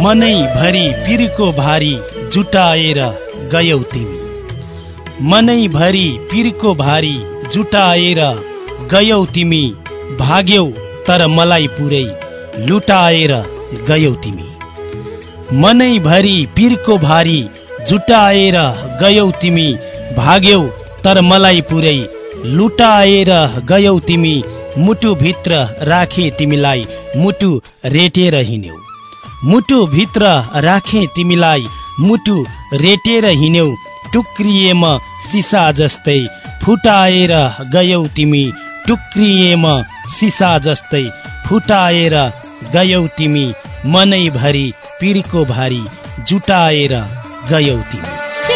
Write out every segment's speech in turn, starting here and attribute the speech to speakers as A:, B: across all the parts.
A: मनै भरी पिरको भारी जुटाएर गयौ तिमी। मनै भरी पिरको भारी जुटाएर गयौ तिमी। भाग्यौ तर मलाई पुरै लुटाएर गयौ तिमी। मनै भरी पिरको भारी जुटाएर गयौ तिमी। भाग्यौ तर मलाई पुरै लुटाएर गयौ तिमी। मुटु भित्र राखे तिमीलाई मुटु रेटेर हिँड्यौ। मुटु भित्र राखे तिमीलाई मुटु रेटेर हिँड्यौ। टुक्रिएम सिसा जस्तै फुटाएर गयौ तिमी। टुक्रिएम सिसा जस्तै फुटाएर गयौ तिमी। मनै भरी पिरको भारी जुटाएर गयौ तिमी।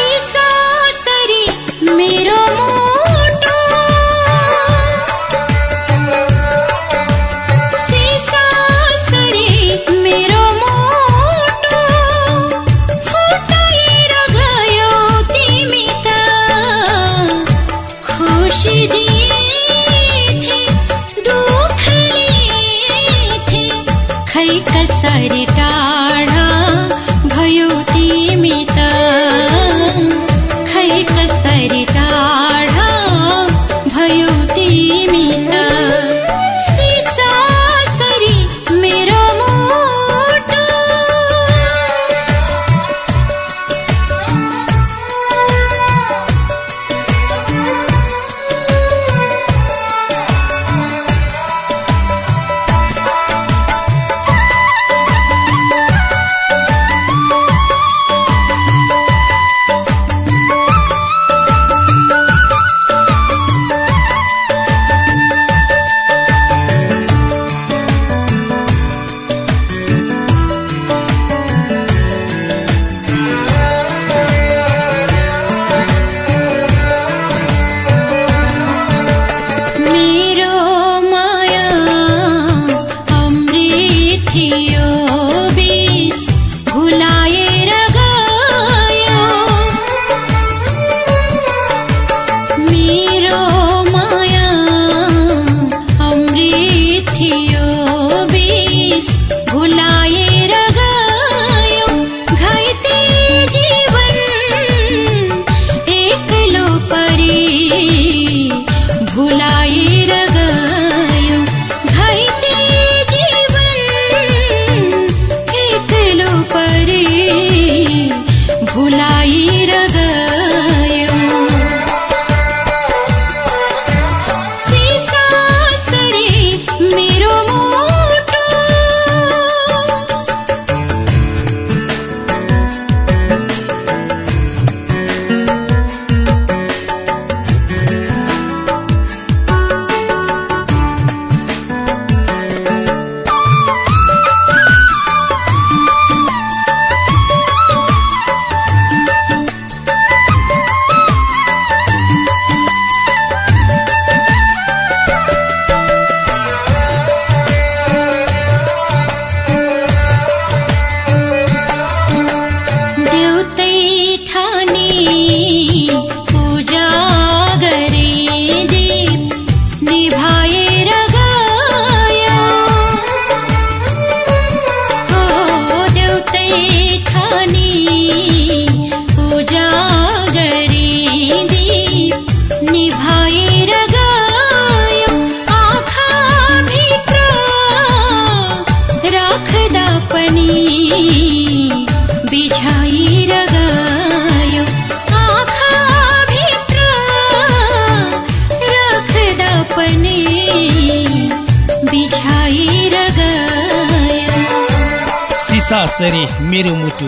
A: सासरी मेरो मुटु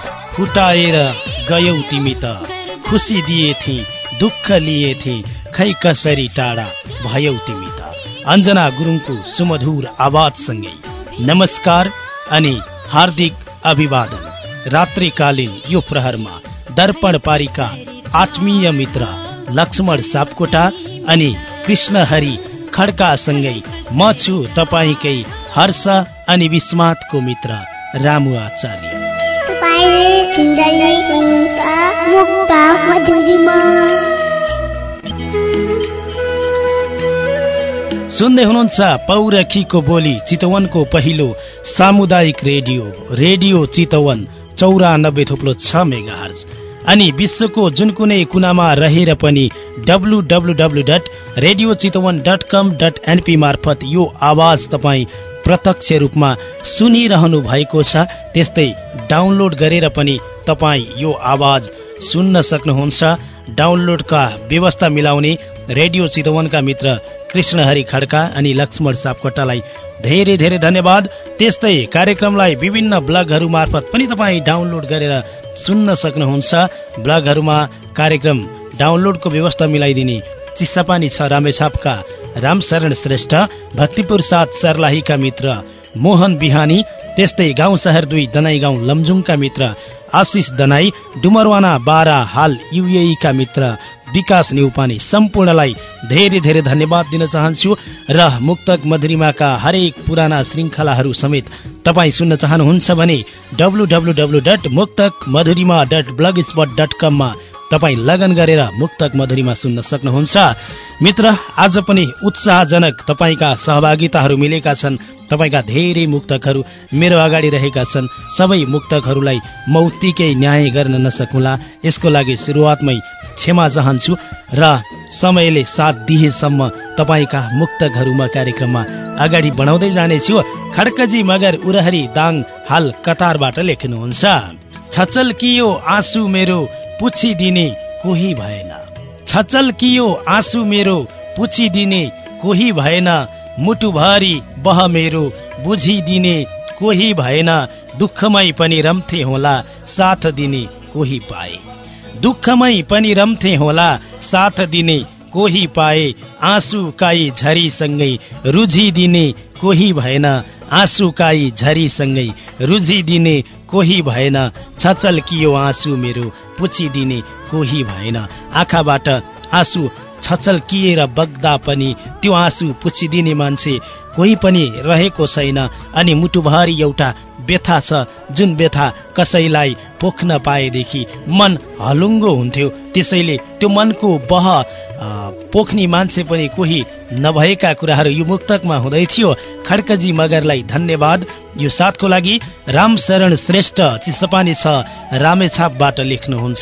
A: फुटाएर गयौ तिमी त। खुसी दिए थिए दुःख लिए थिए खै कसरी टाढा भयौ तिमी त। अञ्जना गुरुङको सुमधुर आवाजसँगै नमस्कार अनि हार्दिक अभिवादन। रात्रिकालीन यो प्रहरमा दर्पण पारिका आत्मीय मित्र लक्ष्मण सापकोटा अनि कृष्णहरि खड्कासँगै म छु तपाईकै हर्ष अनि विस्मातको मित्र रामु आचार्य। सुन्दै हुनुहुन्छ पौरखीको बोली चितवनको पहिलो सामुदायिक रेडियो चितवन 94.6 मेगाहर्ज अनि विश्वको जुन कुनै कुनामा रहेर पनि www.radiochitavan.com.np मार्फत यो आवाज तपाईँ प्रत्यक्ष रूपमा सुनिरहनु भएको छ। त्यस्तै डाउनलोड गरेर पनि तपाईँ यो आवाज सुन्न सक्नुहुन्छ। डाउनलोडका व्यवस्था मिलाउने रेडियो चितवनका मित्र कृष्णहरि खड्का अनि लक्ष्मण सापकोटालाई धेरै धेरै धन्यवाद। त्यस्तै कार्यक्रमलाई विभिन्न ब्लगहरू मार्फत पनि तपाईँ डाउनलोड गरेर सुन्न सक्नुहुन्छ। ब्लगहरूमा कार्यक्रम डाउनलोडको व्यवस्था मिलाइदिने चिसापानी छ रामेछापका रामशरण श्रेष्ठ, भक्तिपुर 7 सर्लाहीका मित्र मोहन बिहानी, त्यस्तै गाउँ शहर 2 दनाई गाउँ लमजुङका मित्र आशिष दनाई, डुमरवाना 12 हाल युएई का मित्र विकास न्युपानी, सम्पूर्णलाई धेरै धेरै धन्यवाद दिन चाहन्छु। र मुक्तक मधुरिमाका हरेक पुराना श्रृङ्खलाहरू समेत तपाईँ सुन्न चाहनुहुन्छ भने www.muktaqmadhurima.blogspot.com मा तपाईँ लगन गरेर मुक्तक मधुरिमा सुन्न सक्नुहुन्छ। मित्र, आज पनि उत्साहजनक तपाईँका सहभागिताहरू मिलेका छन्। तपाईँका धेरै मुक्तकहरू मेरो अगाडि रहेका छन्। सबै मुक्तकहरूलाई म उत्तिकै न्याय गर्न नसकुला, यसको लागि सुरुवातमै क्षमा चाहन्छु र समयले साथ दिएसम्म तपाईँका मुक्तकहरू म कार्यक्रममा अगाडि बढाउँदै जानेछु। खड्कजी मगर उरहरी दाङ हाल कतारबाट लेख्नुहुन्छ, छचल कियो आँसु मेरो पुछिदिने कोही भएन, छचल कियो आँसु मेरो पुछिदिने कोही भएन, मुटुभरि बह मेरो बुझिदिने कोही भएन, दुःखमै पनि रम्थे होला साथ दिने कोही पाए, दुःखमै पनि रम्थे होला साथ दिने कोही पाए, आँसु काई झरीसँगै रुझिदिने कोही भएन, आँसु काई झरीसँगै रुझिदिने कोही भएन, छचल कियो आँसु मेरो पुछिदिने कोही भएन। आँखाबाट आँसु छचल किएर बग्दा पनि त्यो आँसु पुछिदिने मान्छे कोही पनि रहेको छैन। अनि मुटुभरि एउटा व्यथा छ, जुन व्यथा कसैलाई पोख्न पाएदेखि मन हलुङ्गो हुन्थ्यो। त्यसैले त्यो मनको बह पोख्ने मान्छे पनि कोही नभएका कुराहरू यो मुक्तकमा हुँदै थियो। खड्कजी मगरलाई धन्यवाद। यो साथको लागि रामशरण श्रेष्ठ चिसपानी छ रामेछापबाट लेख्नुहुन्छ,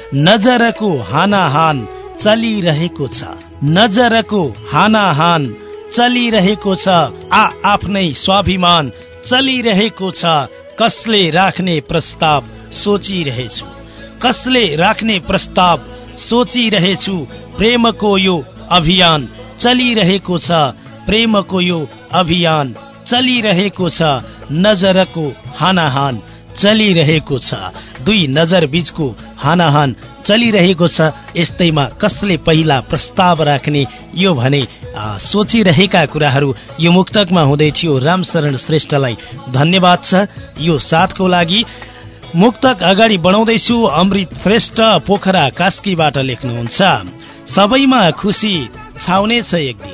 A: नजरको हानाहान चलिरहेको छ, नजरको हानाहान चलिरहेको छ, आफ्नै स्वाभिमान चलिरहेको छ, कसले राख्ने प्रस्ताव सोचिरहेछु, कसले राख्ने प्रस्ताव सोचिरहेछु, प्रेमको यो अभियान चलिरहेको छ, प्रेमको यो अभियान चलिरहेको छ, नजरको हानाहान चलिरहेको छ, दुई नजर बीचको हानाहान चलिरहेको छ। यस्तैमा कसले पहिला प्रस्ताव राख्ने यो भने सोचिरहेका कुराहरू यो मुक्तकमा हुँदै थियो। रामशरण श्रेष्ठलाई धन्यवाद छ यो साथको लागि। मुक्तक अगाडि बढाउँदैछु। अमृत श्रेष्ठ पोखरा कास्कीबाट लेख्नुहुन्छ, सबैमा खुसी छाउनेछ एक दिन,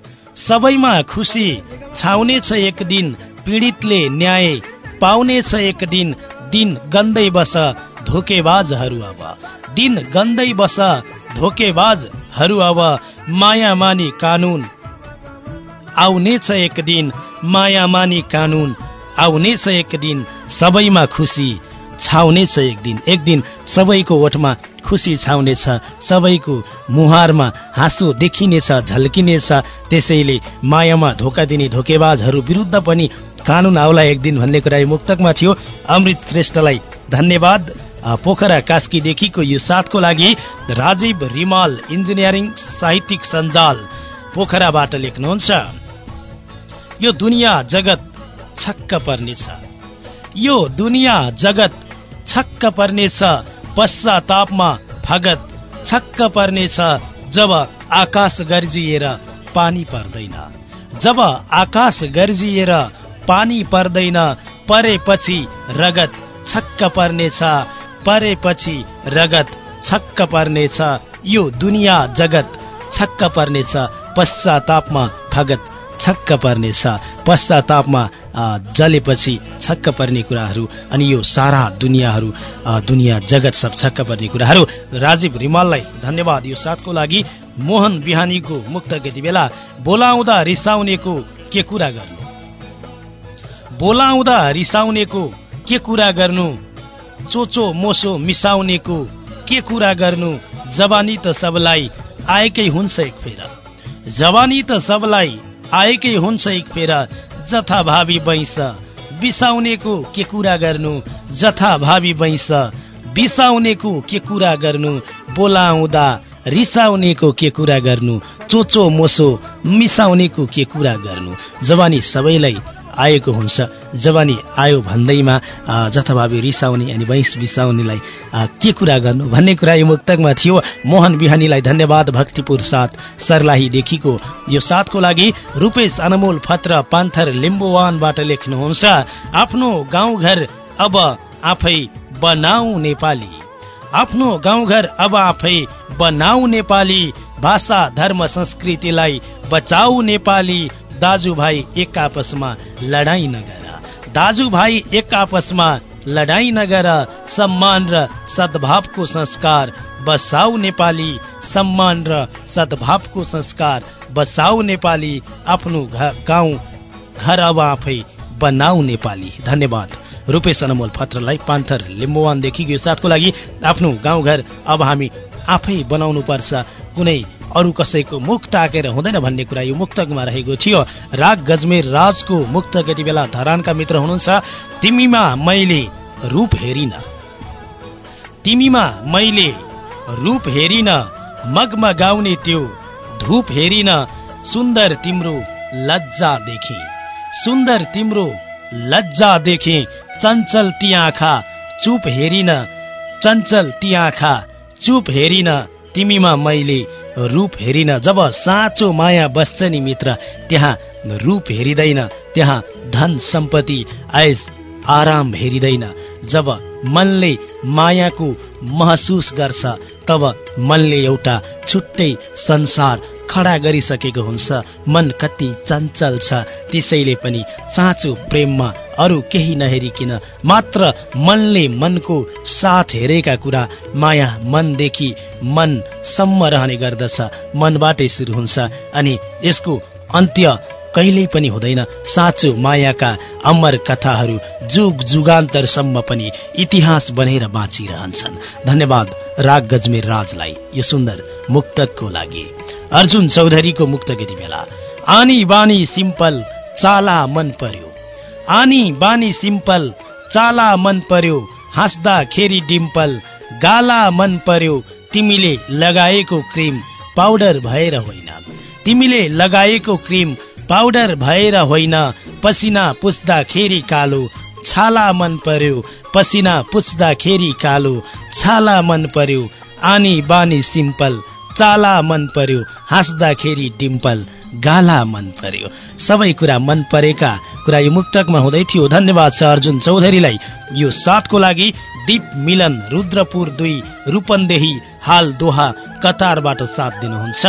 A: सबैमा खुसी छाउनेछ एक दिन, पीडितले न्याय पाउनेछ एक दिन, दिन गन्दै बस धोकेबाजहरू अब, दिन गन्दै बस धोकेबाजहरू अब, माया मानी कानून आउनेछ एक दिन, माया मानी कानून आउनेछ एक दिन, सबैमा खुसी छाउनेछ एक दिन, एक दिन सबैको ओठमा खुसी छाउनेछ, सबैको मुहारमा हाँसो देखिनेछ, झल्किनेछ। त्यसैले मायामा धोका दिने धोकेबाजहरू विरुद्ध पनि कानून आउला एक दिन भन्ने कुरा यो मुक्तकमा थियो। अमृत श्रेष्ठलाई धन्यवाद। पोखरा कास्कीदेखिको यो साथको लागि राजीव रिमाल इन्जिनियरिङ साहित्यिक सञ्जाल पोखराबाट लेख्नुहुन्छ, यो दुनियाँ जगत छक्क पर्नेछ, यो दुनियाँ जगत छक्क पर्नेछ, पश्चातापमा भगत छक्क पर्नेछ, जब आकाश गर्जिएर पानी पर्दैन, जब आकाश गर्जिएर पानी पर्दैन, परेपछि रगत छक्क पर्नेछ, परेपछि रगत छक्क पर्नेछ, यो दुनियाँ जगत छक्क पर्नेछ, पश्चातापमा भगत छक्क पर्नेछ, पश्चातापमा जलेपछि छक्क पर्ने कुराहरू अनि यो सारा दुनियाँहरू दुनियाँ जगत सब छक्क पर्ने कुराहरू। राजीव रिमाललाई धन्यवाद यो साथको लागि। मोहन बिहानीको मुक्तक यति बेला। बोलाउँदा रिसाउनेको के कुरा गर्नु, बोलाउँदा रिसाउनेको के कुरा गर्नु, चोचो मोसो मिसाउनेको के कुरा गर्नु, जवानी त सबलाई आएकै हुन्छ एक फेर, जवानी त सबलाई आएकै हुन्छ एक फेर, जथाभावी बैंस बिसाउनेको के कुरा गर्नु, जथाभावी बैंस बिसाउनेको के कुरा गर्नु, बोलाउँदा रिसाउनेको के कुरा गर्नु, चोचो मोसो मिसाउनेको के कुरा गर्नु, जवानी सबैलाई आएको हुन्छ। जवानी आयो भन्दैमा जथाभावी रिसाउने अनि बैंस बिसाउनेलाई के कुरा गर्नु भन्ने कुरा यो मुक्तकमा थियो। मोहन बिहानीलाई धन्यवाद। भक्तिपुर 7 सर्लाहीदेखिको यो 7को लागि रूपेश अनमोल फत्र पान्थर लिम्बुवानबाट लेख्नुहुन्छ। आफ्नो गाउँघर अब आफै बनाऊ नेपाली, आफ्नो गाउँघर अब आफै बनाऊ नेपाली, भाषा धर्म संस्कृतिलाई बचाऊ नेपाली, दाजुभाइ एक आपसमा लडाई नगर, दाजुभाइ एक आपसमा लडाई नगर, सम्मान र सद्भावको संस्कार बसाऊ नेपाली, सम्मान र सद्भावको संस्कार बसाऊ नेपाली, आफ्नो गाउँ घर अब आफै बनाऊ नेपाली। धन्यवाद रूपेश अनमोल फत्रलाई पान्थर लिम्बुवानदेखि यो 7को लागि। आफ्नो गाउँघर अब हामी आफै बनाउनु पर्छ, कुनै अरू कसैको मुख ताकेर हुँदैन भन्ने कुरा यो मुक्तकमा रहेको थियो। राग गजमेर राजको मुक्तक यति बेला धरानका मित्र हुनुहुन्छ। तिमीमा मैले रूप हेरिन, तिमीमा मैले रूप हेरिन, मगमगाउने त्यो धूप हेरिन, सुन्दर तिम्रो लज्जा देखे, सुन्दर तिम्रो लज्जा देखे, चञ्चल ती आँखा चुप हेरिन, चञ्चल ती आँखा चुप हेरिन, तिमीमा मैले रूप हेरिन। जब साँचो माया बस्छ नि मित्र, त्यहाँ रूप हेरिदैन, त्यहाँ धन सम्पत्ति ऐश आराम हेरिदैन। जब मनले मायाको महसुस गर्छ तब मनले एउटा छुट्टै संसार खडा गरिसकेको हुन्छ। मन कति चञ्चल छ, त्यसैले पनि साँचो प्रेममा अरू केही नहेरिकिन मात्र मनले मनको साथ हेरेका कुरा माया मनदेखि मनसम्म रहने गर्दछ, मनबाटै सुरु हुन्छ अनि यसको अन्त्य कहिल्यै पनि हुँदैन। साँचो मायाका अमर कथाहरू जुग जुगान्तरसम्म पनि इतिहास बनेर बाँचिरहन्छन्। धन्यवाद राग गजमेर राजलाई यो सुन्दर मुक्तकको लागि। अर्जुन चौधरीको मुक्तक यति बेला। आनी बानी सिम्पल चाला मन पर्यो, आनी बानी सिम्पल चाला मन पर्यो, हाँस्दा खेरी डिम्पल गाला मन पर्यो, तिमीले लगाएको क्रिम पाउडर भएर होइन, तिमीले लगाएको क्रिम पाउडर भएर होइन, पसिना पुस्दाखेरि कालो छाला मन पर्यो, पसिना पुस्दाखेरि कालो छाला मन पर्यो, आनी बानी सिम्पल चाला मन पर्यो, हाँस्दाखेरि डिम्पल गाला मन पर्यो। सबै कुरा मन परेका कुरा यो मुक्तकमा हुँदै थियो। धन्यवाद छ अर्जुन चौधरीलाई। यो 7को लागि दीप मिलन रुद्रपुर 2 रूपन्देही हाल दोहा कतारबाट साथ दिनुहुन्छ।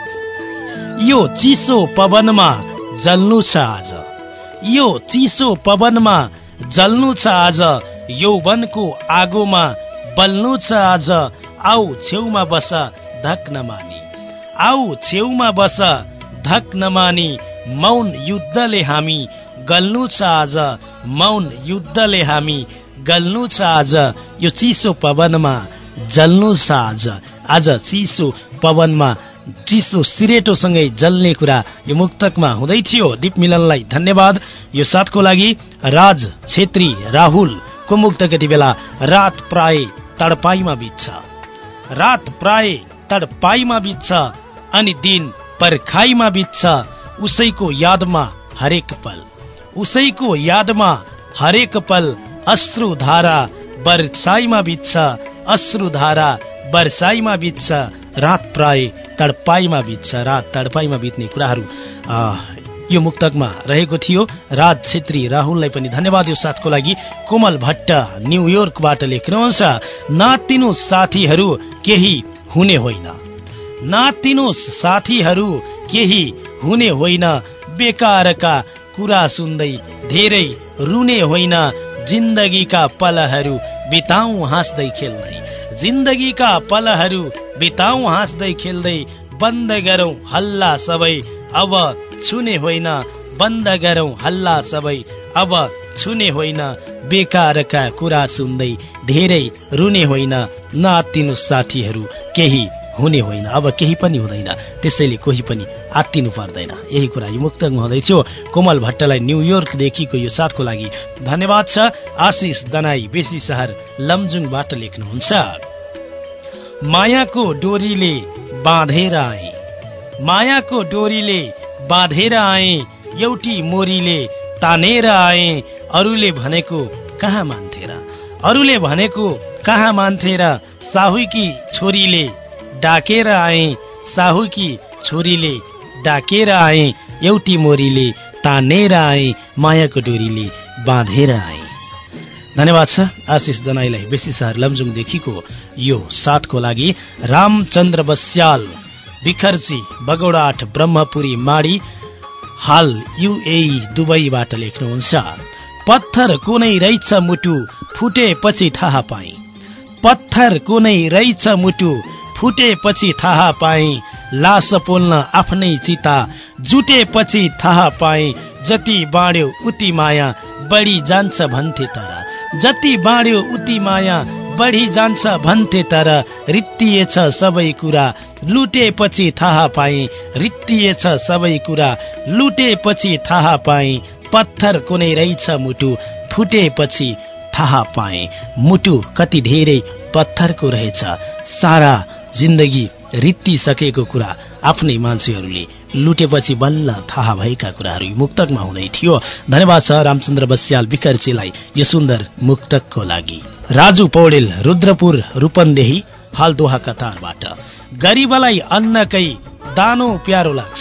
A: यो चिसो पवनमा जल्नु छ आज, यो चिसो पवनमा जल्नु छ आज, यौवनको आगोमा बल्नु छ आज, आऊ छेउमा बस धक नमानी, आऊ छेउमा बस धक नमानी, मौन युद्धले हामी गल्नु छ आज, मौन युद्धले हामी गल्नु छ आज, यो चिसो पवनमा जल्नु छ आज। आज चिसो पवनमा चिसो सिरेटोसँगै जल्ने कुरा यो मुक्तकमा हुँदै थियो। दीप मिलनलाई धन्यवाद। यो 7को लागि राज छेत्री राहुलको मुक्तक यति बेला। रात प्राय तडपाईमा बित्छ, रात प्राय तडपाईमा बित्छ, अनि दिन पर्खाईमा बित्छ, उसैको यादमा हरेक पल, उसैको यादमा हरेक पल, अश्रुधारा बरसाईमा बित्छ, अश्रुधारा बरसाईमा बित्छ, रात प्राय तडपाईमा बित्छ। रात तडपाईमा बित्ने कुराहरू यो मुक्तकमा रहेको थियो। राज छेत्री राहुललाई पनि धन्यवाद यो 7को लागि। कोमल भट्ट न्युयोर्कबाट लेख्नुहुन्छ। नातिनो साथीहरू केही हुने होइन, नातिनो साथीहरू केही हुने होइन, बेकारका कुरा सुन्दै धेरै रुने होइन, जिन्दगीका पलहरू बिताऊ हाँस्दै खेल्दै, जिन्दगीका पलहरू बिताऊ हाँस्दै खेल्दै, बन्द गरौं हल्ला सबै अब छुने होइन, बन्द गरौं हल्ला सबै अब छुने होइन, बेकारका कुरा सुन्दै धेरै रुने होइन, नआत्तिनु साथीहरू केही हुने होइन, अब केही पनि हुँदैन, त्यसैले कोही पनि आत्तिनु पर्दैन। यही कुरा यो मुक्तकमा हुँदैथ्यो। कोमल भट्टलाई न्युयोर्कदेखिको यो साथको लागि धन्यवाद छ। आशिष दनाई बेसी शहर लमजुङबाट लेख्नुहुन्छ, मायाको डोरीले बाँधेर आए, मायाको डोरीले बाँधेर आए, एउटी मोरीले तानेर आए, अरूले भनेको कहाँ मान्थे र, अरूले भनेको कहाँ मान्थे र, साहुकी छोरीले डाकेर आए, साहुकी छोरीले डाकेर आए, एउटी मोरीले तानेर आए, मायाको डोरीले बाँधेर आए। धन्यवाद छ आशिष दनाईलाई बेसी शहर लमजुङदेखिको यो साथको लागि। रामचन्द्र बस्याल बिखर्ची बगौडाट ब्रह्मपुरी माडी हाल युएई दुबईबाट लेख्नुहुन्छ, पत्थर कुनै रहेछ मुटु फुटेपछि थाहा पाए, पत्थर कुनै रहेछ मुटु फुटेपछि थाहा पाए, लास पोल्न आफ्नै चिता जुटेपछि थाहा पाए, जति बाँड्यो उति माया बढी जान्छ भन्थे तर, जति बाँड्यो उति माया बढी जान्छ भन्थे तर, रित्तिएछ सबै कुरा लुटेपछि थाहा पाए, रित्तिएछ सबै कुरा लुटेपछि थाहा पाए, पत्थर कुनै रहेछ मुटु फुटेपछि थाहा पाए, मुटु कति धेरै पत्थरको रहेछ, सारा जिन्दगी रित्तिसकेको कुरा आफ्नै मान्छेहरूले लुटेपछि बल्ल थाहा भएका कुराहरू मुक्तकमा हुँदै थियो। धन्यवाद छ रामचन्द्र बस्याल बिकर्चीलाई यो सुन्दर मुक्तकको लागि। राजु पौडेल रुद्रपुर रूपन्देही हाल दोहा कतारबाट, गरीबलाई अन्नकै दानो प्यारो लाग्छ,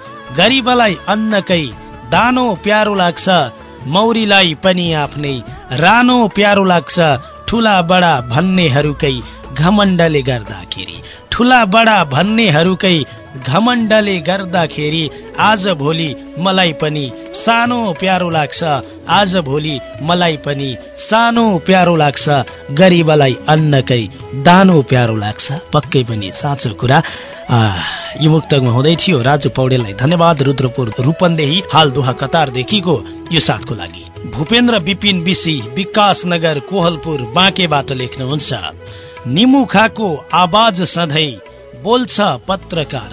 A: गरीबलाई अन्नकै दानो प्यारो लाग्छ, मौरीलाई पनि आफ्नै रानो प्यारो लाग्छ, ठुला बडा भन्नेहरूकै घमण्डले गर्दाखेरि, ठुला बडा भन्नेहरूकै घमण्डले गर्दाखेरि, आज भोलि मलाई पनि सानो प्यारो लाग्छ, आज भोलि मलाई पनि सानो प्यारो लाग्छ, गरीबलाई अन्नकै दानो प्यारो लाग्छ। पक्कै पनि साँचो कुरा यो मुक्तकमा हुँदै थियो। राजु पौडेललाई धन्यवाद। रुद्रपुर रूपन्देही हाल दोहा कतारदेखिको यो साथको लागि। भूपेन्द्र विपिन बिसी विकासनगर कोहलपुर बाँकेबाट लेख्नुहुन्छ, निमुखाको आवाज सधैँ बोल्छ पत्रकार,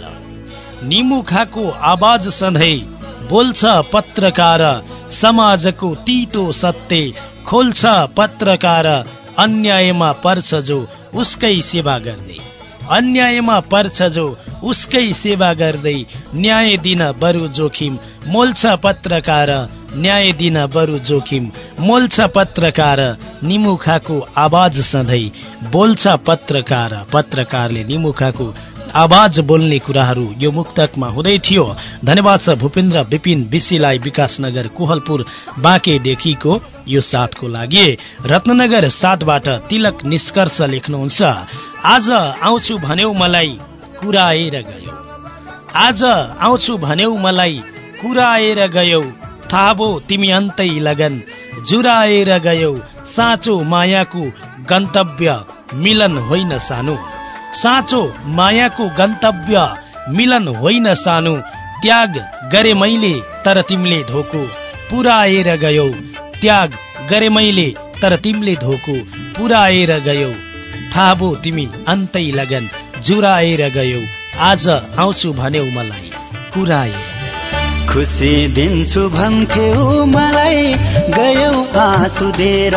A: निमुखाको आवाज सधैँ बोल्छ पत्रकार, समाजको तीतो सत्य खोल्छ पत्रकार, अन्यायमा पर्छ जो उसकै सेवा गर्दै, अन्यायमा पर्छ जो उसकै सेवा गर्दै, न्याय दिन बरु जोखिम मोल्छ पत्रकार, न्याय दिन बरु जोखिम मोल्छ पत्रकार, निमुखाको आवाज सधैँ बोल्छ पत्रकार, पत्रकारले निमुखाको आवाज बोल्ने कुराहरू यो मुक्तकमा हुँदै थियो। धन्यवाद छ भूपेन्द्र विपिन बिसीलाई विकासनगर कोहलपुर बाँकेदेखिको यो साथको लागि। रत्ननगर 7बाट तिलक निष्कर्ष लेख्नुहुन्छ, आज आउँछु भन्यौ मलाई कुराएर गयौ, आज आउँछु भन्यौ मलाई कुराएर गयौ, थाहा भो तिमी अन्तै लगन जुराएर गयौ, साँचो मायाको गन्तव्य मिलन होइन सानो, साँचो मायाको गन्तव्य मिलन होइन सानो, त्याग गरे मैले तर तिमीले धोको पुराएर गयौ, त्याग गरे मैले तर तिमीले धोको पुराएर गयौ, थाहा भो तिमी अन्तै लगन जुराएर गयौ, आज आउँछु भन्यौ मलाई कुराएर,
B: खुसी दिन्छु भन्थ्यौ मलाई गयौ आँसु दिएर,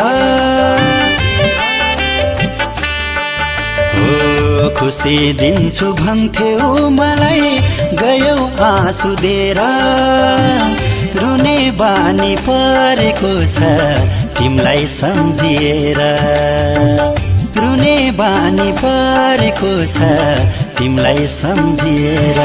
B: हो खुसी दिन्छु भन्थ्यौ मलाई गयौ आँसु दिएर, रुने बानी परेको छ तिमीलाई सम्झिएर, रुने बानी परेको छ तिमीलाई सम्झिएर,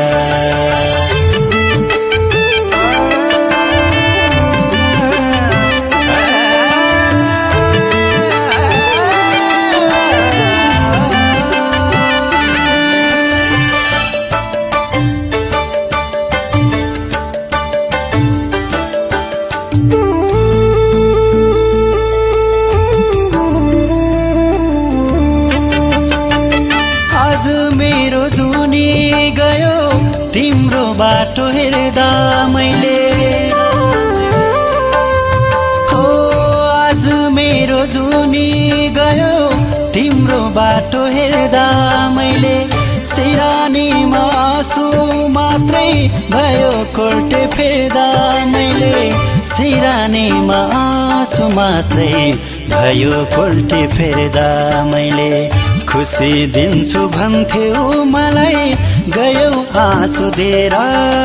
B: गयो बाटो हेर्दा मैले हो आज मेरो जुनी गयो तिम्रो बाटो हेर्दा मैले सिरानीमा आँसु मात्रै भयो कोर्टे फेर्दा मैले सिरानीमा आँसु मात्रै भयो कोर्टे फेर्दा मैले खुसी दिन्छु भन्थ्यौ मलाई गयौ आँसु दिएर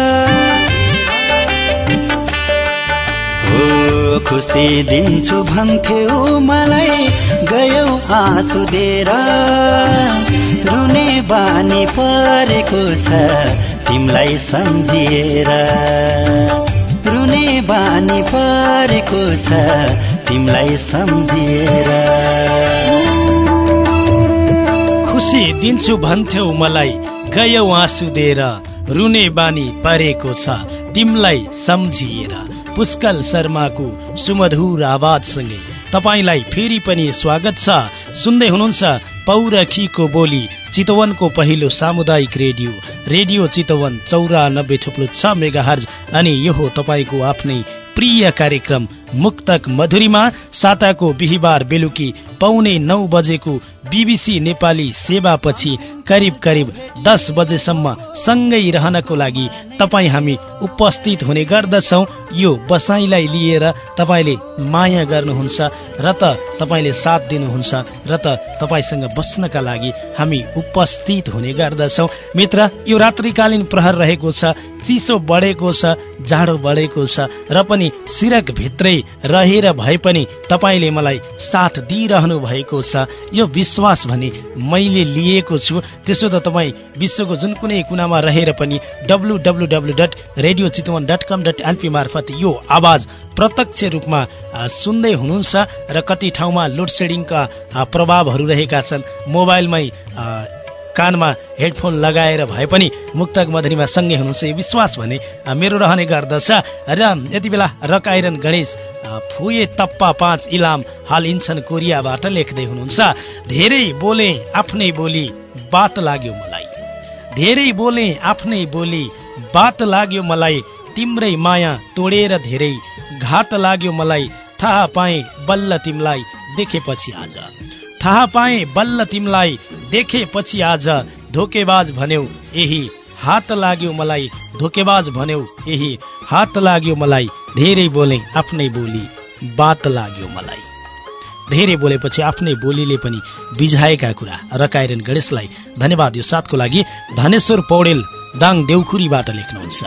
B: हो खुसी दिन्छु भन्थ्यौ मलाई गयौ आँसु दिएर रुने बानी परेको छ तिमीलाई सम्झिएर रुने बानी परेको छ तिमीलाई सम्झिएर
A: खुसी दिन्छु भन्थ्यौ मलाई गयौ आँसु दिएर रुने बानी परेको छ तिमीलाई सम्झिएर पुष्कल शर्माको सुमधुर आवाजसँगै तपाईलाई फेरि पनि स्वागत छ। सुन्दै हुनुहुन्छ पौरखीको बोली चितवनको पहिलो सामुदायिक रेडियो रेडियो चितवन 94.6 मेगाहर्ज अनि यो हो तपाईको आफ्नै प्रिय कार्यक्रम मुक्तक मधुरीमा साताको बिहीबार बेलुकी 8:45 बजेको बीबीसी नेपाली सेवापछि करिब 10 बजेसम्म सँगै रहनको लागि तपाई हामी उपस्थित हुने गर्दछौं। यो बसाइलाई लिएर तपाईले माया गर्नुहुन्छ र त तपाईले साथ दिनुहुन्छ र त तपाईसँग बस्नका लागि हामी उपस्थित हुने गर्दछौं। मित्र, यो रात्रिकालीन प्रहर रहेको छ, चिसो बढेको छ, जाडो बढेको छ र पनि सिरक भित्रै रहेर भए पनि तपाईले मलाई साथ दिइरहनु भएको छ। यो विश्वास भने मैले लिएको छु। त्यसो त तपाई विश्वको जुन कुनै कुनामा रहेर पनि www.radiochitwan.com.np मार्फत यो आवाज प्रत्यक्ष रूपमा सुन्दै हुनुहुन्छ र कति ठाउँमा लोडसेडिङका प्रभावहरू रहेका छन्। मोबाइलमै कानमा हेडफोन लगाएर भए पनि मुक्तक मधुरीमा सँगै हुनुहुन्छ यो विश्वास भने मेरो रहने गर्दछ। र यति बेला रक आइरन गणेश फुए तप्पा 5 इलाम हाल इन्छन् कोरियाबाट लेख्दै हुनुहुन्छ। धेरै बोले आफ्नै बोली बात लाग्यो मलाई, धेरै बोले आफ्नै बोली बात लाग्यो मलाई, तिम्रै माया तोडेर धेरै घात लाग्यो मलाई, थाहा पाएँ बल्ल तिमीलाई देखेपछि आज, थाहा पाएँ बल्ल तिमीलाई देखेपछि आज, धोकेबाज भन्यौ यही हात लाग्यो मलाई, धोकेबाज भन्यौ यही हात लाग्यो मलाई, धेरै बोले आफ्नै बोली बात लाग्यो मलाई। धेरै बोलेपछि आफ्नै बोलीले पनि बिझाएका कुरा रकाइरन गणेशलाई धन्यवाद। यो साथको लागि धनेश्वर पौडेल दाङ देउखुरीबाट लेख्नुहुन्छ।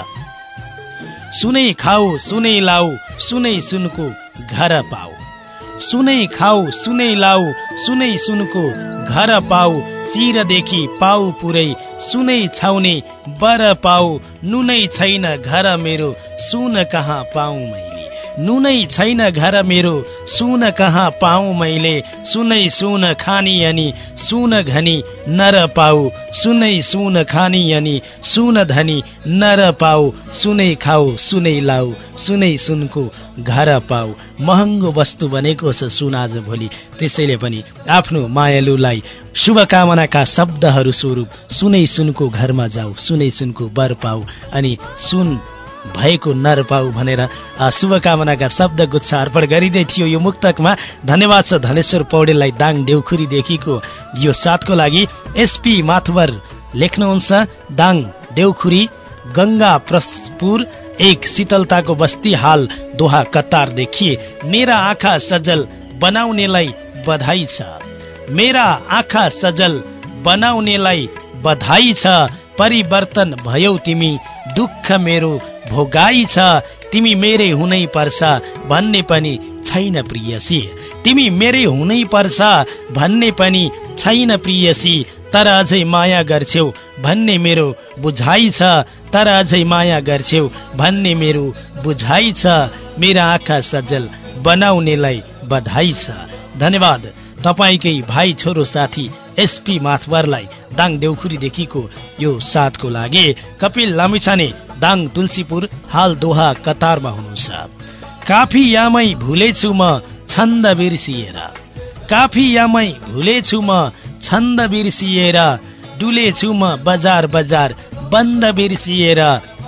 A: सुनै खाऊ सुनै लाऊ सुनै सुनको घर पाऊ, सुनै खाऊ सुनै लाऊ सुनै सुनको घर पाऊ, चिरदेखि पाऊ पुरै सुनै छाउने बर पाऊ, नुनै छैन घर मेरो सुन कहाँ पाऊ मैले, नुनै छैन घर मेरो सुन कहाँ पाऊ मैले, सुनै सुन खानी अनि सुन घनी नर पाऊ, सुनै सुन खानी अनि सुन धनी नर पाऊ, सुनै खाऊ सुनै लाऊ सुनै सुनको घर पाऊ। महँगो वस्तु बनेको छ सुन आज भोलि, त्यसैले पनि आफ्नो मायालुलाई शुभकामनाका शब्दहरू स्वरूप सुनै सुनको घरमा जाऊ, सुनै सुनको वर पाऊ अनि सुन भएको नर पाऊ भनेर शुभकामनाका शब्द गुच्छा अर्पण गरिँदै थियो यो मुक्तकमा। धन्यवाद छ धनेश्वर पौडेललाई दाङ देउखुरीदेखिको यो साथको लागि। एसपी माथवर लेख्नुहुन्छ दाङ देउखुरी गंगा प्रसपुर एक शीतलताको बस्ती हाल दोहा कतार देखिए, मेरा आँखा सजल बनाउनेलाई बधाई छ, मेरा आँखा सजल बनाउनेलाई बधाई छ, परिवर्तन भयौ तिमी दुःख मेरो भोगाई छ, तिमी मेरै हुनै पर्छ भन्ने पनि छैन प्रियसी, तिमी मेरै हुनै पर्छ भन्ने पनि छैन प्रियसी, तर अझै माया गर्छौ भन्ने मेरो बुझाइ छ, तर अझै माया गर्छौ भन्ने मेरो बुझाइ छ, मेरा आँखा सजल बनाउनेलाई बधाई छ। धन्यवाद तपाईकै भाइ छोरो साथी एसपी माथवरलाई दाङ देउखुरीदेखिको यो साथको लागि। कपिल लामिछाने दाङ तुलसीपुर हाल दोहा कतारमा हुनुहुन्छ। काफी यामै भुलेछु म छन्द बिर्सिएर, काफी यामै भुलेछु म छन्द बिर्सिएर, डुलेछु म बजार बजार बन्द बिर्सिएर,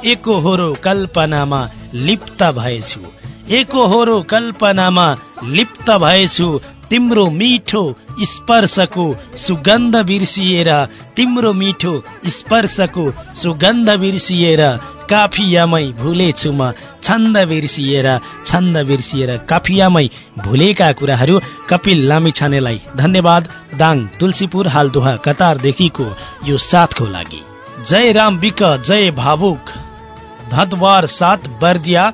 A: एकहोरो कल्पनामा लिप्त भएछु एकहोरो कल्पनामा लिप्त भएछु तिम्रो मिठो स्पर्शको सुगन्ध बिर्सिएर तिम्रो मिठो स्पर्शको सुगन्ध बिर्सिएर काफियामै भुलेछु म छन्द बिर्सिएर काफियामै भुलेका कुराहरू कपिल लामिछानेलाई धन्यवाद। दाङ तुलसीपुर हालदोहा कतारदेखिको यो साथको लागि। जय राम बिक जय भावुक धतवार 7 बर्दिया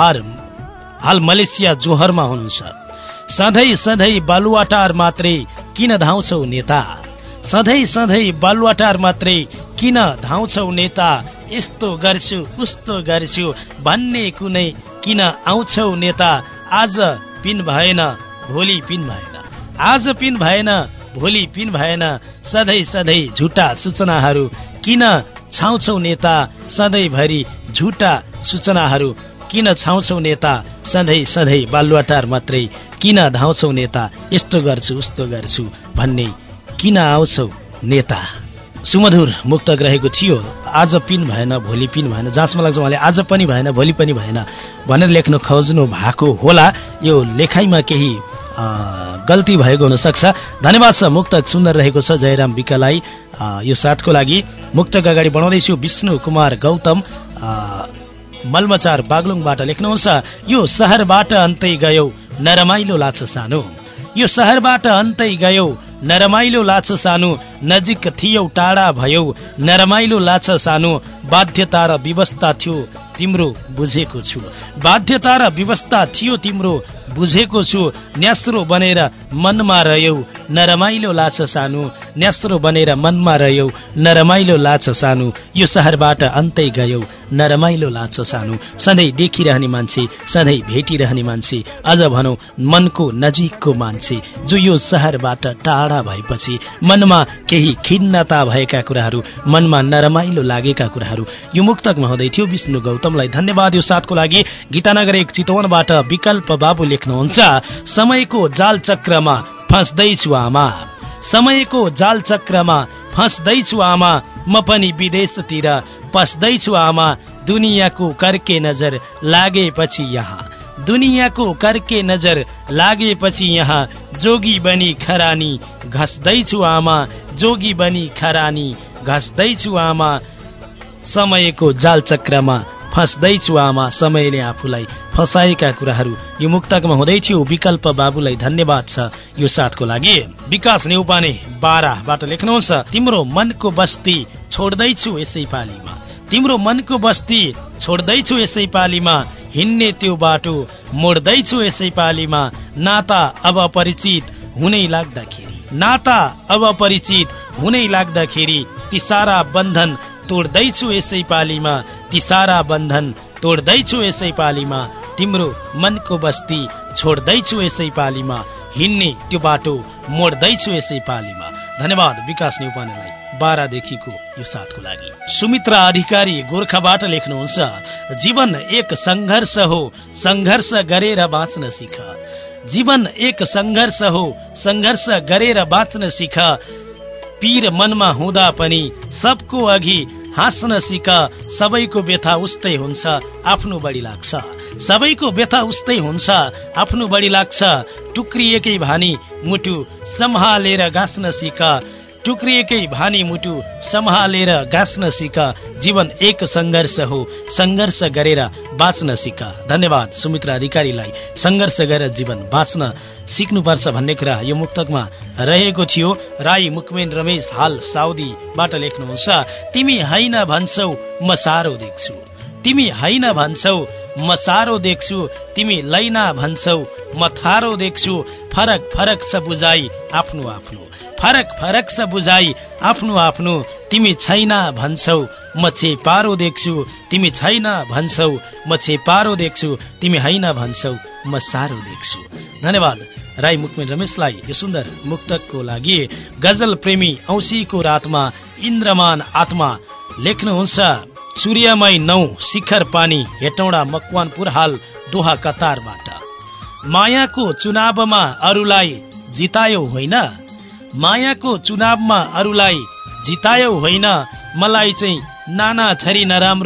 A: हाल मलेसिया जोहरमा हुनुहुन्छ। सधैँ बालुवाटार मात्रै किन धाउँछौ नेता सधैँ बालुवाटार मात्रै किन धाउँछौ नेता यस्तो गर्छु उस्तो गर्छु भन्ने कुनै किन आउँछौ नेता आज पिन भएन भोलि पिन भएन आज पिन भएन भोलि पिन भएन सधैँ झुटा सूचनाहरू किन छाउँछौ नेता सधैँभरि झुटा सूचनाहरू किन छाउँछौ नेता सधैँ बालुवाटार मात्रै किन धाउँछौ नेता यस्तो गर्छु उस्तो गर्छु भन्ने किन आउँछौ नेता। सुमधुर मुक्तक रहेको थियो। आज पिन भएन भोलि पिन भएन जहाँसम्म लाग्छ उहाँले आज पनि भएन भोलि पनि भएन भनेर लेख्न खोज्नु भएको होला। यो लेखाइमा केही गल्ती भएको हुन सक्छ। धन्यवाद छ। मुक्तक सुन्दर रहेको छ। जयराम विकलाई यो साथको लागि मुक्तक अगाडि बढाउँदैछु। विष्णु कुमार गौतम मलमचार बागलुङबाट लेख्नुहुन्छ। यो शहरबाट अन्तै गयौ नरमाइलो लाग्छ सानो यो शहरबाट अन्तै गयौ नरमाइलो लाग्छ सानो नजिक थियौ टाढा भयौ नरमाइलो लाग्छ सानो बाध्यता र व्यवस्था थियो तिम्रो बुझेको छु बाध्यता र व्यवस्था थियो तिम्रो बुझेको छु न्यास्रो बनेर मनमा रह्यौ नरमाइलो लाग्छ सानो न्यास्रो बनेर मनमा रह्यौ नरमाइलो लाग्छ सानो यो शहरबाट अन्तै गयौ नरमाइलो लाग्छ सानो सधैँ देखिरहने मान्छे सधैँ भेटिरहने मान्छे अझ भनौं मनको नजिकको मान्छे जो यो शहरबाट टाढा भएपछि मनमा केही खिन्नता भएका कुराहरू मनमा नरमाइलो लागेका कुराहरू यो मुक्तकमा हुँदै थियो। विष्णु गौतमलाई धन्यवाद यो साथको लागि। गीतानगर 1 चितवनबाट विकल्प बाबु लेख्नुहुन्छ। समयको जाल चक्रमा फस्दैछु आमा समयको जाल चक्रमा फस्दैछु आमा म पनि विदेशतिर पस्दैछु आमा दुनियाँको कर्के नजर लागेपछि यहाँ दुनियाँको कर्के नजर लागेपछि यहाँ जोगी बनी खरानी घस्दैछु आमा जोगी बनी खरानी घस्दैछु आमा समयको जाल चक्रमा फस्दैछु आमा समयले आफूलाई फसाएका कुराहरू यो मुक्तकमा हुँदै थियो। विकल्प बाबुलाई धन्यवाद छ यो साथको लागि। विकास नेउपाने 12बाट लेख्नुहुन्छ। तिम्रो मनको बस्ती छोड्दैछु यसै पालीमा तिम्रो मनको बस्ती छोड्दैछु यसै पालीमा हिँड्ने त्यो बाटो मोड्दैछु यसै पालीमा नाता अब अपरिचित हुनै लाग्दाखेरि ती सारा बन्धन तोड्दैछु यसै पालीमा ती सारा बन्धन तोड्दैछु यसै पालीमा तिम्रो मनको बस्ती छोड्दैछु यसै पालीमा हिँड्ने त्यो बाटो मोड्दैछु यसै पालीमा। धन्यवाद विकास नेउपानेलाई 12 देखिको यो साथको लागि। सुमित्रा अधिकारी गोरखाबाट लेख्नुहुन्छ। जीवन एक संघर्ष हो संघर्ष गरेर बाँच्न सिक जीवन एक संघर्ष हो संघर्ष गरेर बाँच्न सिक पीर मनमा हुँदा पनि सबको अघि हाँस्न सिक सबैको व्यथा उस्तै हुन्छ आफ्नो बढी लाग्छ सबैको व्यथा उस्तै हुन्छ आफ्नो बढी लाग्छ टुक्रिएकै भानी मुटु सम्हालेर गाँस्न सिक टुक्रिएकै भानी मुटु सम्हालेर गाँस्न सिक जीवन एक संघर्ष हो संघर्ष गरेर बाँच्न सिक। धन्यवाद सुमित्रा अधिकारीलाई। संघर्ष गरेर जीवन बाँच्न सिक्नुपर्छ भन्ने कुरा यो मुक्तकमा रहेको थियो। राई मुकमेन रमेश हाल साउदीबाट लेख्नुहुन्छ। तिमी हैन भन्छौ म सारो देख्छु तिमी हैन भन्छौ म सारो देख्छु तिमी लैना भन्छौ म थारो देख्छु फरक फरक छ बुझाइ आफ्नो आफ्नो फरक फरक छ बुझाइ आफ्नो आफ्नो तिमी छैन भन्छौ म छेपारो देख्छु तिमी छैन भन्छौ म छेपारो देख्छु तिमी हैन भन्छौ म सारो देख्छु। धन्यवाद राई मुकमेन रमेशलाई यो सुन्दर मुक्तकको लागि। गजल प्रेमी औँसीको रातमा इन्द्रमान आत्मा लेख्नुहुन्छ। सूर्यमय 9 शिखर पानी हेटौडा मकवानपुर हाल दोहा कतारबाट। मायाको चुनावमा अरूलाई जितायो होइन मायाको चुनावमा अरूलाई जितायो होइन मलाई चाहिँ नाना थरी नराम्रो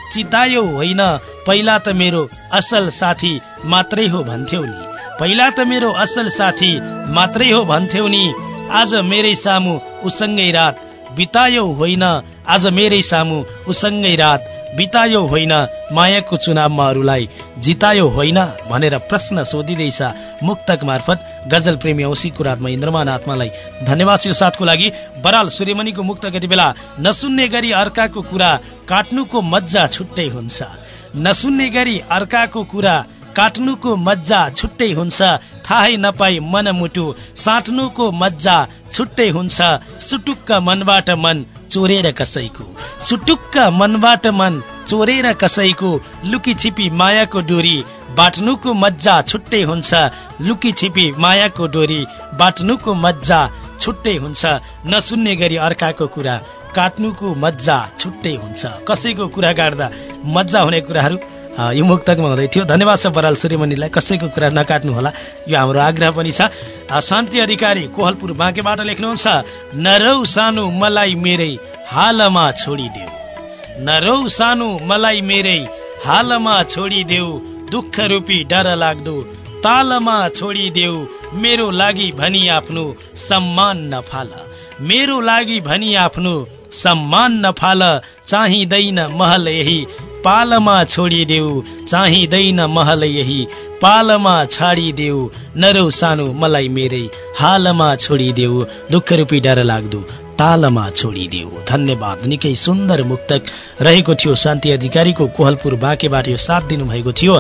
A: चितायो होइन पहिला त मेरो असल साथी मात्रै हो भन्थ्यौ नि पहिला त मेरो असल साथी मात्रै हो भन्थ्यौ नि आज मेरै सामु उसँगै रात बितायो होइन आज मेरै सामु उसँगै रात बितायो होइन मायाको चुनावमा अरूलाई जितायो होइन भनेर प्रश्न सोधिँदैछ मुक्तक मार्फत गजल प्रेमी औँसीको रातमा इन्द्रमान आत्मालाई धन्यवाद यो साथको लागि। बराल सूर्यमणिको मुक्त यति बेला नसुन्ने गरी अर्काको कुरा काट्नुको मज्जा छुट्टै हुन्छ नसुन्ने गरी अर्काको कुरा काट्नुको मज्जा छुट्टै हुन्छ थाहै नपाई मनमुटु साट्नुको मज्जा छुट्टै हुन्छ सुटुक्क मनबाट मन चोरेर कसैको सुटुक्क मनबाट मन चोरेर कसैको लुकी छिपी मायाको डोरी बाट्नुको मज्जा छुट्टै हुन्छ लुकी छिपी मायाको डोरी बाट्नुको मज्जा छुट्टै हुन्छ नसुन्ने गरी अर्काको कुरा काट्नुको मज्जा छुट्टै हुन्छ कसैको कुरा काट्दा मज्जा हुने कुराहरू यो मुक्तकमा हुँदै थियो। धन्यवाद छ बराल सूर्यमणिलाई कसैको कुरा नकाट्नु होला यो हाम्रो आग्रह पनि छ। शान्ति अधिकारी कोहलपुर बाँकेबाट लेख्नुहुन्छ नरौ सानो मलाई मेरै हालमा छोडिदेऊ नरौ सानो मलाई मेरै हालमा छोडिदेऊ दुःख रूपी डर लाग्दो तालमा छोडिदेऊ मेरो लागि भनी आफ्नो सम्मान नफाल मेरो लागि भनी आफ्नो सम्मान नफाल चाहिँदैन महल यही पालमा छोडिदेऊ चाहिँदैन महल यही पालमा छाडिदेऊ नरौ सानो मलाई मेरै हालमा छोडिदेऊ दुःख रूपी डर लाग्दो तालमा छोडिदेऊ। धन्यवाद। निकै सुन्दर मुक्तक रहेको थियो शान्ति अधिकारीको कोहलपुर बाँकेबाट यो साथ दिनुभएको थियो।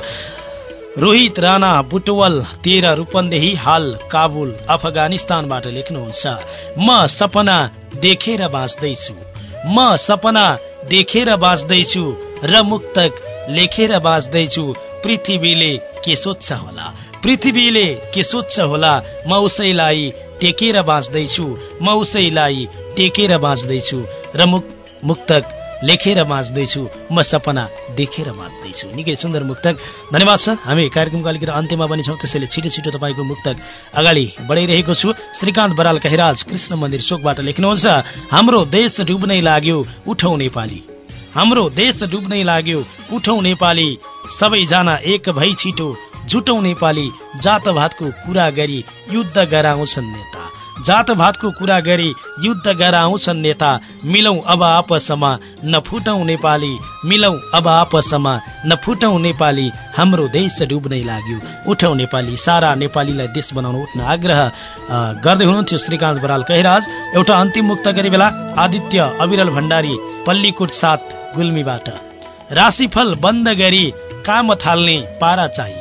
A: रोहित राणा बुटवल 13 रूपन्देही हाल काबुल अफगानिस्तानबाट लेख्नुहुन्छ म सपना देखेर बाँच्दैछु म सपना देखेर बाँच्दैछु र मुक्तक लेखेर बाँच्दैछु पृथ्वीले के सोच्छ होला पृथ्वीले के सोच्छ होला म उसैलाई टेकेर बाँच्दैछु म उसैलाई टेकेर बाँच्दैछु र मुक्तक लेखेर बाँच्दैछु म सपना देखेर बाँच्दैछु। निकै सुन्दर मुक्तक। धन्यवाद छ। हामी कार्यक्रमको अलिकति अन्त्यमा पनि छौँ त्यसैले छिटो छिटो तपाईँको मुक्तक अगाडि बढाइरहेको छु। श्रीकान्त बराल कहिराज कृष्ण मन्दिर चोकबाट लेख्नुहुन्छ हाम्रो देश डुब्नै लाग्यो उठौ नेपाली हाम्रो देश डुब्नै लाग्यो उठौ नेपाली सबैजना एक भई छिटो जुटौ नेपाली जातभातको कुरा गरी युद्ध गराउँछन् नेता जातभातको कुरा गरी युद्ध गराउँछन् नेता मिलौं अब आपसमा नफुटौ नेपाली मिलौं अब आपसमा नफुटौ नेपाली हाम्रो देश डुब्नै लाग्यो उठौ नेपाली। सारा नेपालीलाई देश बनाउन उठ्न आग्रह गर्दै हुनुहुन्थ्यो श्रीकान्त बराल कहिराज। एउटा अन्तिम मुक्त गरी बेला आदित्य अविरल भण्डारी पल्लीकोट 7 गुल्मीबाट राशिफल बन्द गरी काम थाल्ने पारा चाहियो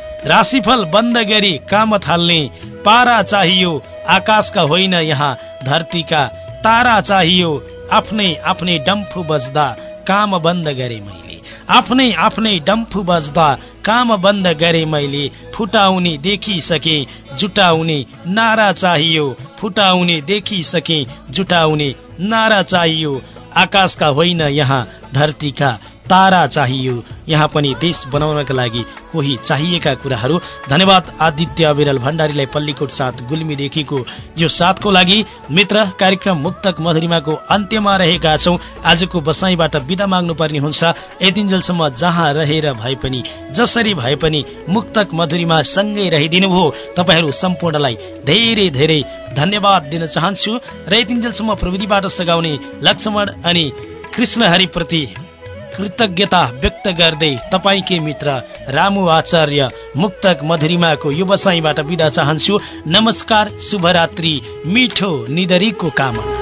A: राशिफल बन्द गरी काम थाल्ने पारा चाहियो आकाशका होइन यहाँ धरतीका तारा चाहियो आफ्नै आफ्नै डम्फु बज्दा काम बन्द गरे मैले आफ्नै आफ्नै डम्फु बज्दा काम बन्द गरे मैले फुटाउने देखिसके जुटाउने नारा चाहियो फुटाउने देखिसके जुटाउने नारा चाहियो आकाशका होइन यहाँ धरतीका तारा चाहियो यहाँ पनि देश बनाउनका लागि कोही चाहिएका कुराहरू। धन्यवाद आदित्य अविरल भण्डारीलाई पल्लीकोट 7 गुल्मीदेखिको यो साथको लागि। मित्र कार्यक्रम मुक्तक मधुरिमाको अन्त्यमा रहेका छौं। आजको बसाईबाट बिदा माग्नुपर्ने हुन्छ। यतिन्जेलसम्म जहाँ रहेर भए पनि जसरी भए पनि मुक्तक मधुरिमा सँगै रहिदिनु भयो तपाईहरू सम्पूर्णलाई धेरै धेरै धन्यवाद दिन चाहन्छु र यतिन्जेलसम्म प्रविधिबाट सघाउने लक्ष्मण अनि कृष्णहरिप्रति कृतज्ञता व्यक्त गर्दै तपाईकै मित्र रामु आचार्य मुक्तक मधुरिमाको यो बसाईबाट बिदा चाहन्छु। नमस्कार, शुभरात्रि, मिठो निदरीको कामना।